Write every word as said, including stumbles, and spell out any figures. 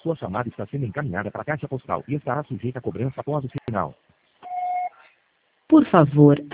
Sua chamada está sendo encaminhada para a caixa postal e estará sujeita a cobrança após o sinal. Por favor,